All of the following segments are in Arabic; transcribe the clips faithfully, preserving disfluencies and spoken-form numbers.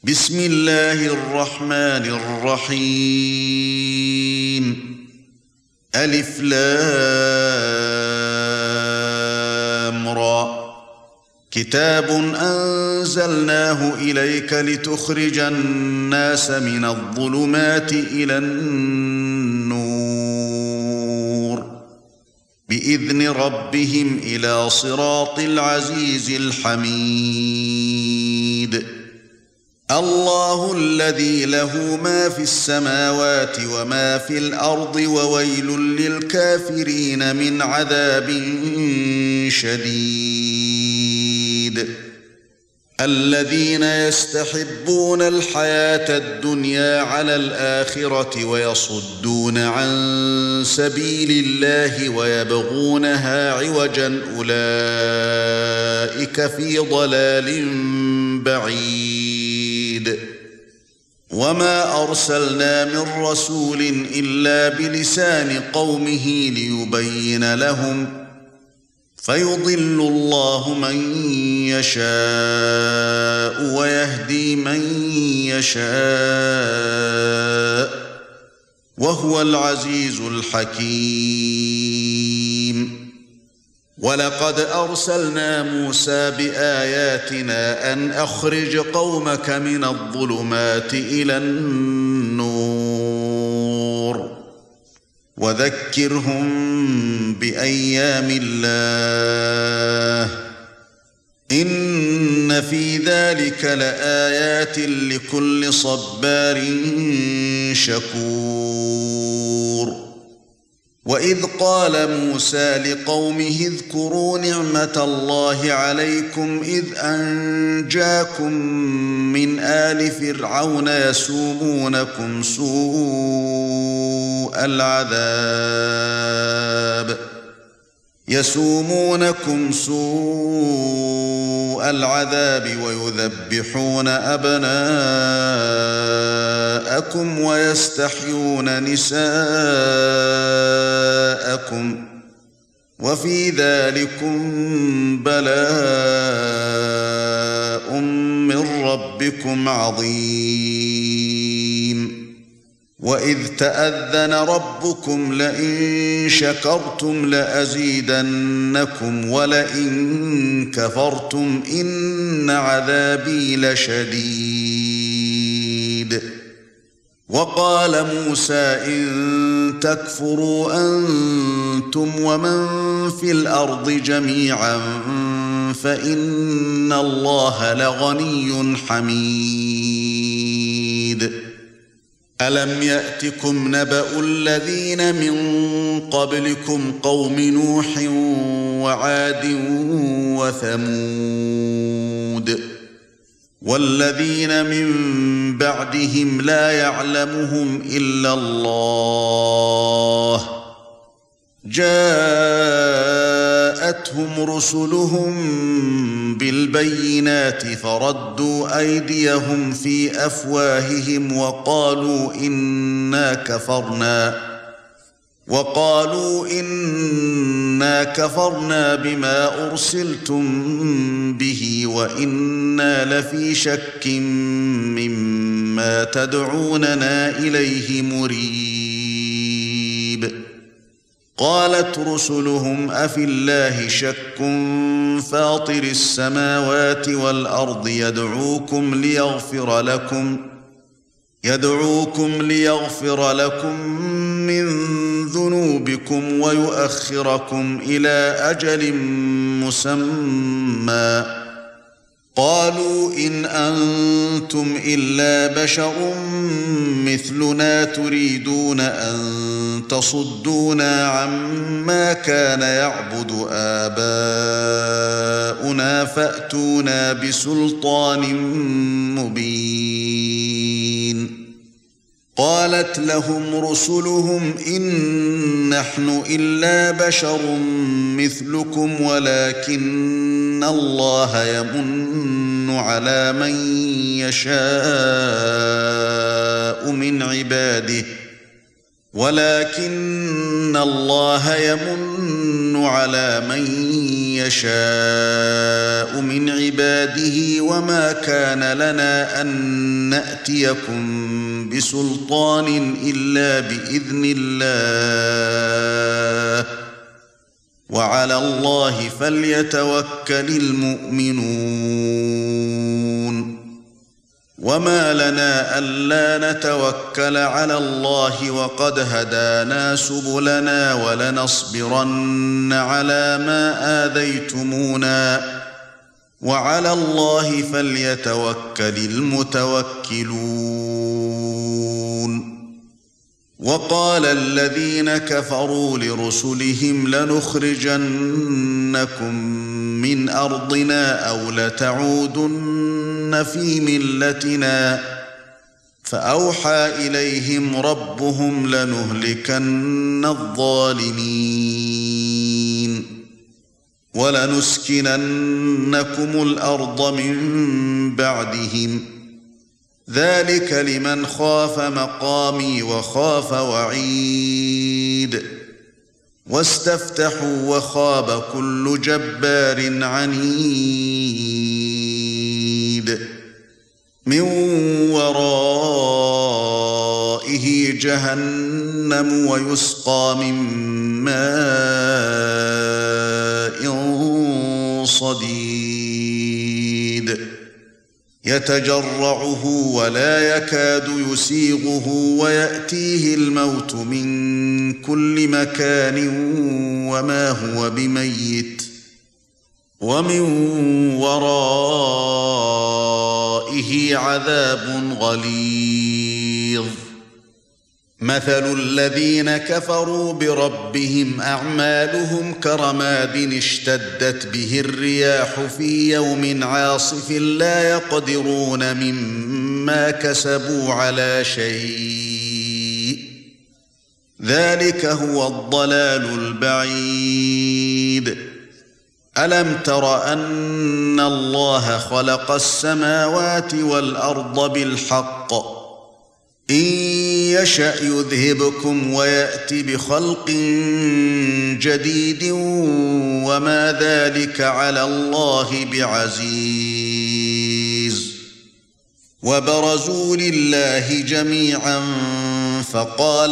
بسم الله الرحمن الرحيم ألف لام را كتاب أنزلناه إليك لتخرج الناس من الظلمات إلى النور بإذن ربهم إلى صراط العزيز الحميد الله الذي له ما في السماوات وما في الأرض وويل للكافرين من عذاب شديد الذين يستحبون الحياة الدنيا على الآخرة ويصدون عن سبيل الله ويبغونها عوجا أولئك في ضلال بعيد وما أرسلنا من رسول إلا بلسان قومه ليبين لهم فيضل الله من يشاء ويهدي من يشاء وهو العزيز الحكيم ولقد أرسلنا موسى بآياتنا أن أخرج قومك من الظلمات إلى النور وذكرهم بأيام الله إن في ذلك لآيات لكل صبار شكور وإذ قال موسى لقومه اذكروا نعمة الله عليكم إذ أنجاكم من آل فرعون يسومونكم سوء العذاب يسومونكم سوء العذاب ويذبحون أبناءكم ويستحيون نساءكم وفي ذلكم بلاء من ربكم عظيم وإذ تأذن ربكم لئن شكرتم لأزيدنكم ولئن كفرتم إن عذابي لشديد وقال موسى إن تكفروا أنتم ومن في الأرض جميعا فإن الله لغني حميد ألم يأتكم نبأ الذين من قبلكم قوم نوح وعاد وثمود والذين من بعدهم لا يعلمهم إلا الله جاءتهم رسلهم بالبينات فردوا أيديهم في أفواههم وقالوا إنا كفرنا وقالوا إنا كفرنا بما أرسلتم به وإنا لفي شك مما تدعوننا إليه مريب قالت رسلهم أفي الله شك فاطر السماوات والأرض يدعوكم ليغفر لكم يدعوكم ليغفر لكم من ذنوبكم ويؤخركم إلى أجل مسمى قالوا إن أنتم إلا بشر مثلنا تريدون أن تصدونا عما كان يعبد آباؤنا فأتونا بسلطان مبين قالت لهم رسلهم إن نحن إلا بشر مثلكم ولكن الله يمن على من يشاء من عباده ولكن الله يمن على من يشاء من عباده وما كان لنا أن نأتيكم بسلطان إلا بإذن الله وعلى الله فليتوكل المؤمنون وما لنا ألا نتوكل على الله وقد هدانا سبلنا ولنصبرن على ما آذيتمونا وعلى الله فليتوكل المتوكلون وقال الذين كفروا لرسلهم لنخرجنكم من أرضنا أو لتعودن في ملتنا فأوحى إليهم ربهم لنهلكن الظالمين ولنسكننكم الأرض من بعدهم ذلك لمن خاف مقامي وخاف وعيد واستفتحوا وخاب كل جبار عنيد من ورائه جهنم ويسقى من ماء صديد يتجرعه ولا يكاد يسيغه ويأتيه الموت من كل مكان وما هو بميت ومن ورائه عذاب غليظ مثل الذين كفروا بربهم أعمالهم كرماد اشتدت به الرياح في يوم عاصف لا يقدرون مما كسبوا على شيء ذلك هو الضلال البعيد ألم تر أن الله خلق السماوات والأرض بالحق إن يشأ يذهبكم ويأتي بخلق جديد وما ذلك على الله بعزيز وبرزوا لله جميعا فقال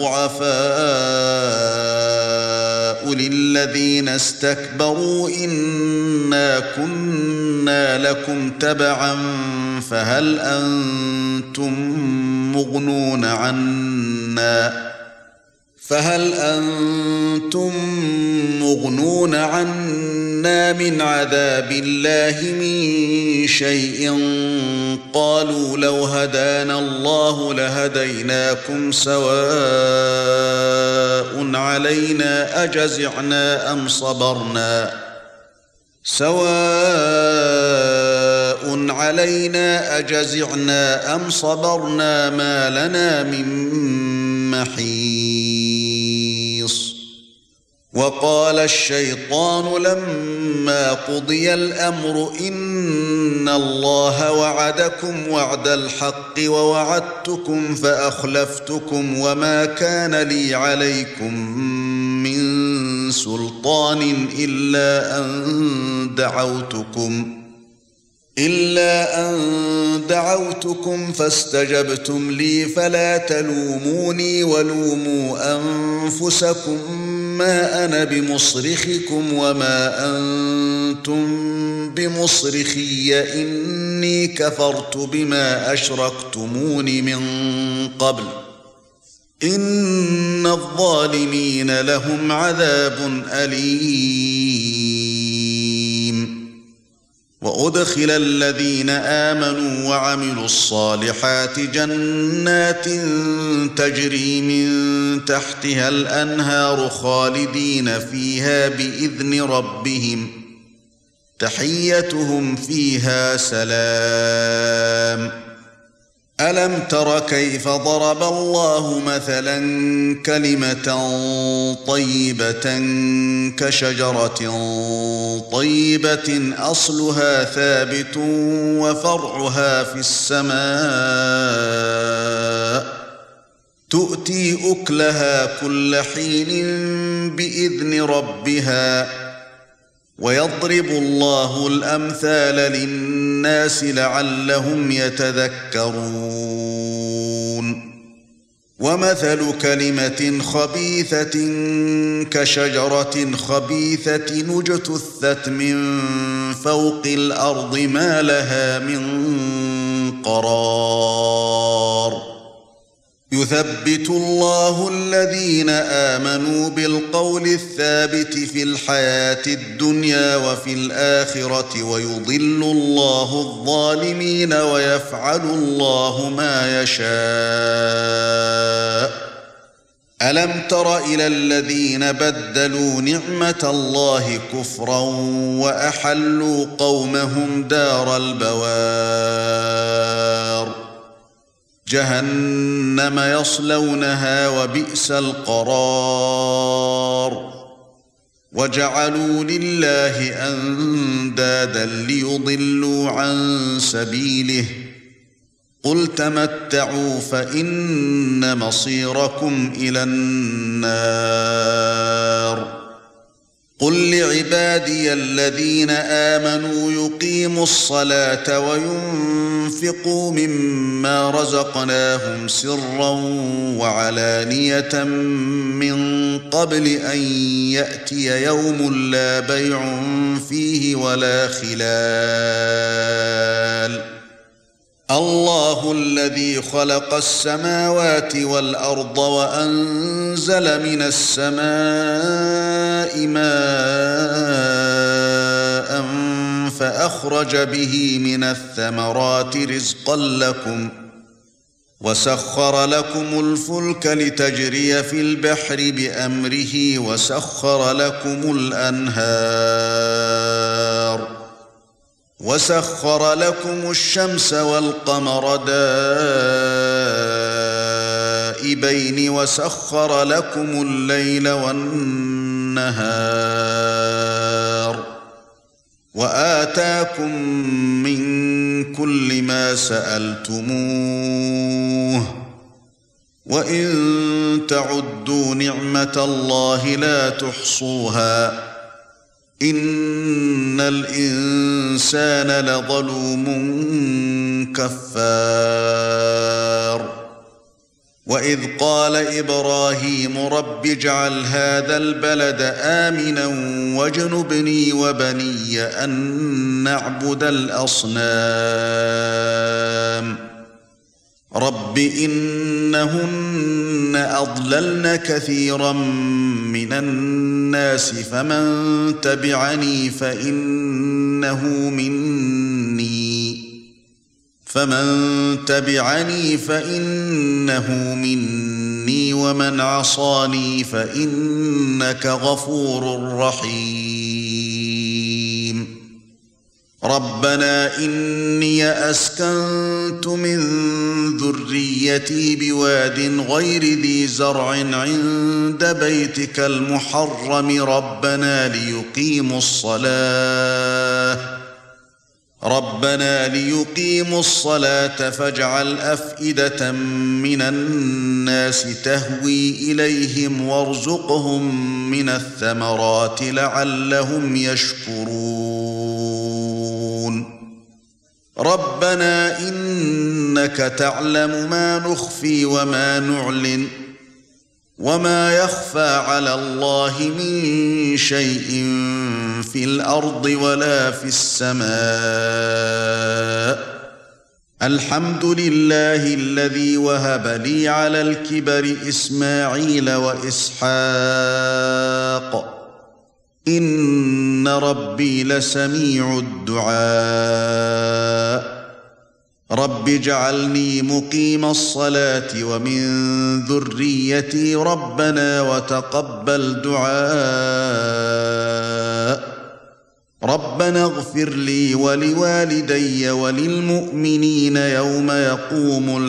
الضعفاء للذين استكبروا إنا كنا لكم تبعا فهل أنتم مغنون عنا فهل أنتم مغنون عنا من عذاب الله من شيء قالوا لو هدانا الله لهديناكم سواء علينا أجزعنا أم صبرنا سواء علينا أجزعنا أم صبرنا ما لنا من محيص وقال الشيطان لما قضي الأمر إن الله وعدكم وعد الحق ووعدتكم فأخلفتكم وما كان لي عليكم من سلطان إلا أن دعوتكم إلا أن دعوتكم فاستجبتم لي فلا تلوموني ولوموا أنفسكم ما أنا بمصرخكم وما أنتم بمصرخي إني كفرت بما أشركتمون من قبل إن الظالمين لهم عذاب أليم وأدخل الذين آمنوا وعملوا الصالحات جنات تجري من تحتها الأنهار خالدين فيها بإذن ربهم تحيتهم فيها سلام ألم تر كيف ضرب الله مثلا كلمة طيبة كشجرة طيبة أصلها ثابت وفرعها في السماء تؤتي أكلها كل حين بإذن ربها ويضرب الله الأمثال للناس لعلهم يتذكرون ومثل كلمة خبيثة كشجرة خبيثة اجتثت من فوق الأرض ما لها من قرار يثبت الله الذين آمنوا بالقول الثابت في الحياة الدنيا وفي الآخرة ويضل الله الظالمين ويفعل الله ما يشاء ألم تر إلى الذين بدلوا نعمة الله كفرا وأحلوا قومهم دار البوار جهنم يصلونها وبئس القرار وجعلوا لله أندادا ليضلوا عن سبيله قل تمتعوا فإن مصيركم إلى النار قل لعبادي الذين آمنوا يقيموا الصلاة وينفقوا مما رزقناهم سرا وعلانية من قبل أن يأتي يوم لا بيع فيه ولا خلال الله الذي خلق السماوات والأرض وأنزل من السماء ماء فأخرج به من الثمرات رزقا لكم وسخر لكم الفلك لتجري في البحر بأمره وسخر لكم الأنهار وسخر لكم الشمس والقمر دائبين وسخر لكم الليل والنهار وآتاكم من كل ما سألتموه وإن تعدوا نعمة الله لا تحصوها إن الإنسان لظلوم كفار وإذ قال إبراهيم رب اجعل هذا البلد آمنا واجنبني وبني أن نعبد الأصنام رب إنهن أضللن كثيرا من الناس فمن تبعني فإنه مني فمن تبعني فإنه مني ومن عصاني فإنك غفور رحيم ربنا إني أسكنت من ذريتي بواد غير ذي زرع عند بيتك المحرم ربنا ليقيموا الصلاة ربنا ليقيموا الصلاة فاجعل أفئدة من الناس تهوي إليهم وارزقهم من الثمرات لعلهم يشكرون ربنا إنك تعلم ما نخفي وما نعلن وما يخفى على الله من شيء في الأرض ولا في السماء الحمد لله الذي وهب لي على الكبر إسماعيل وإسحاق إن ربي لسميع الدعاء رب اجعلني مقيم الصلاة ومن ذريتي ربنا وتقبل دعاء ربنا اغفر لي ولوالدي وللمؤمنين يوم يقوم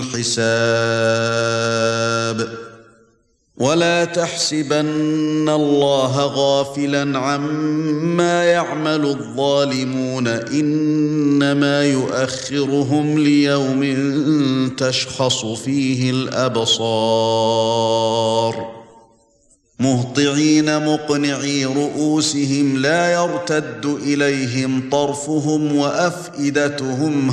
الحساب ولا تحسبن الله غافلا عما يعمل الظالمون إنما يؤخرهم ليوم تشخص فيه الأبصار مهطعين مقنعي رؤوسهم لا يرتد إليهم طرفهم وأفئدتهم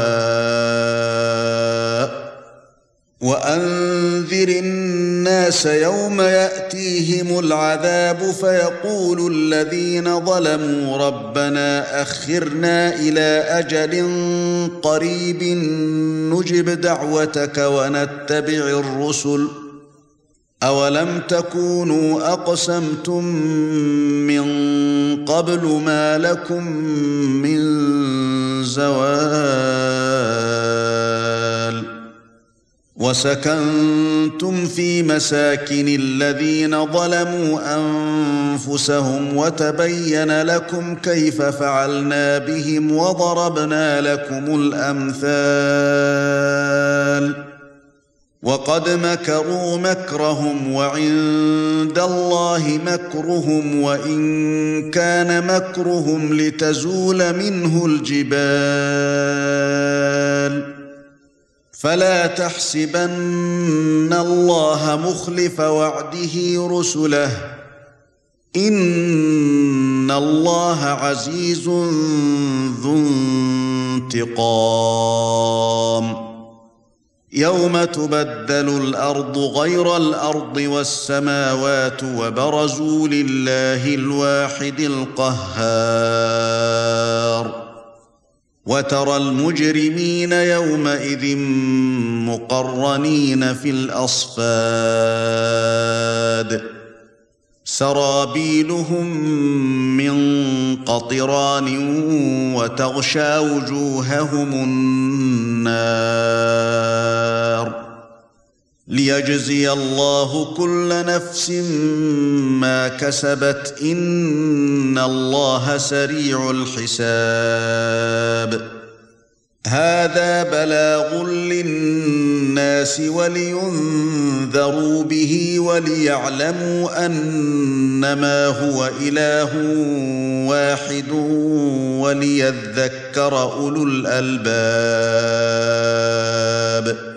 هواء وأنذر الناس يوم يأتيهم العذاب فيقول الذين ظلموا ربنا أخرنا إلى أجل قريب نجب دعوتك ونتبع الرسل أولم تكونوا أقسمتم من قبل ما لكم من زوال وسكنتم في مساكن الذين ظلموا أنفسهم وتبين لكم كيف فعلنا بهم وضربنا لكم الأمثال وقد مكروا مكرهم وعند الله مكرهم وإن كان مكرهم لتزول منه الجبال فلا تحسبن الله مخلف وعده رسله إن الله عزيز ذو انتقام يوم تبدل الأرض غير الأرض والسماوات وبرزوا لله الواحد القهار وترى المجرمين يومئذ مقرنين في الأصفاد سرابيلهم من قطران وتغشى وجوههم النار ليجزي الله كل نفس ما كسبت إن الله سريع الحساب هذا بلاغ للناس ولينذروا به وليعلموا أنما هو إله واحد وليذكر أولو الألباب